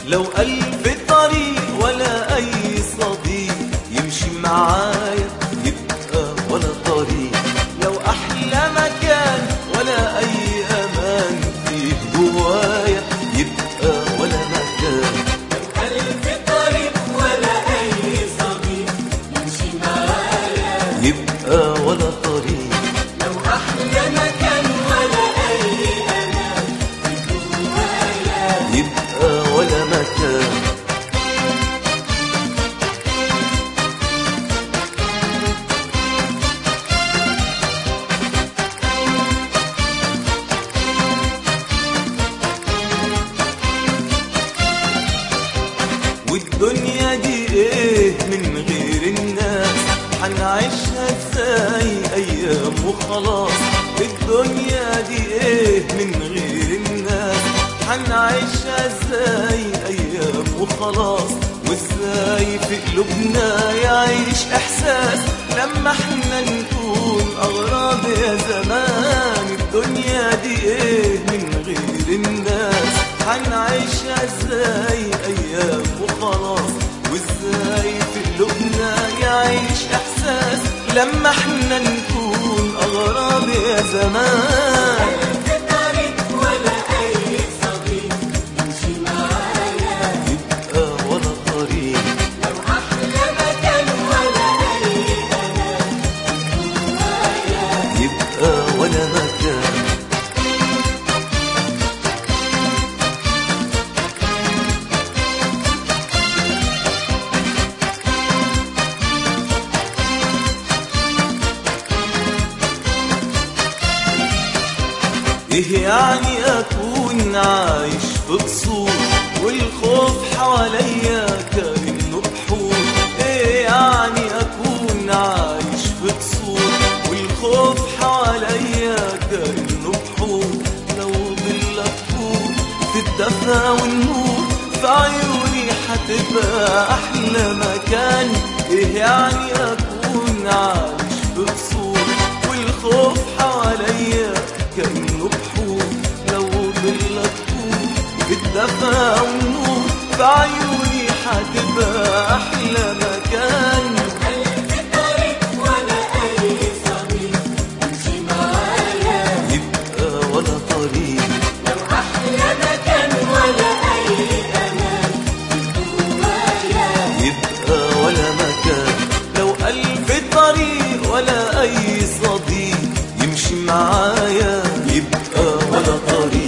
لو ألف طريق ولا أي صديق يمشي معايا يبقى ولا طريق. لو أحلى مكان ولا أي أمان فيه جوايا يبقى ولا مكان. لو ألف طريق ولا أي صديق يمشي معايا يبقى ولا طريق. لو أحلى مكان ولا أي أمان فيه جوايا يبقى ولا مكان. والدنيا دي ايه من غير الناس؟ هنعيشها ازاي ايام وخلاص؟ الدنيا دي ايه من غير الناس؟ هنعيشها ازاي ايام وخلاص؟ وازاي في قلوبنا يعيش احساس لما احنا نكون اغراب يا زمان؟ الدنيا دي ايه من غير الناس؟ هنعيشها ازاي ايام وخلاص؟ وازاي في قلوبنا يعيش احساس لما احنا نكون اغراب يا زمان؟ ألف طريق ولا أي صديق يمشي معايا يبقى ولا طريق. لو أحلى مكان ولا أي أمان فيه جوايا يبقى ولا مكان. ايه يعني اكون عايش في قصور والخوف حواليا كأنه بحور؟ ايه يعني اكون عايش في قصور والخوف حواليا كأنه بحور؟ لو ضلك فوق في الدفا والنور في عيوني هتبقى احلى مكان. ايه يعني اكون عايش في قصور والخوف حواليا كأنه بحور؟ لو ضلك فوق بالدفا والنور في عيوني هتبقى أحلى مكان. ألف طريق ولا أي صديق يمشي معايا يبقى ولا طريق. لو أحلى مكان ولا أي أمان فيه جوايا يبقى ولا مكان. لو ألف طريق ولا أي صديق يمشي معايا يبقى ولا طريق.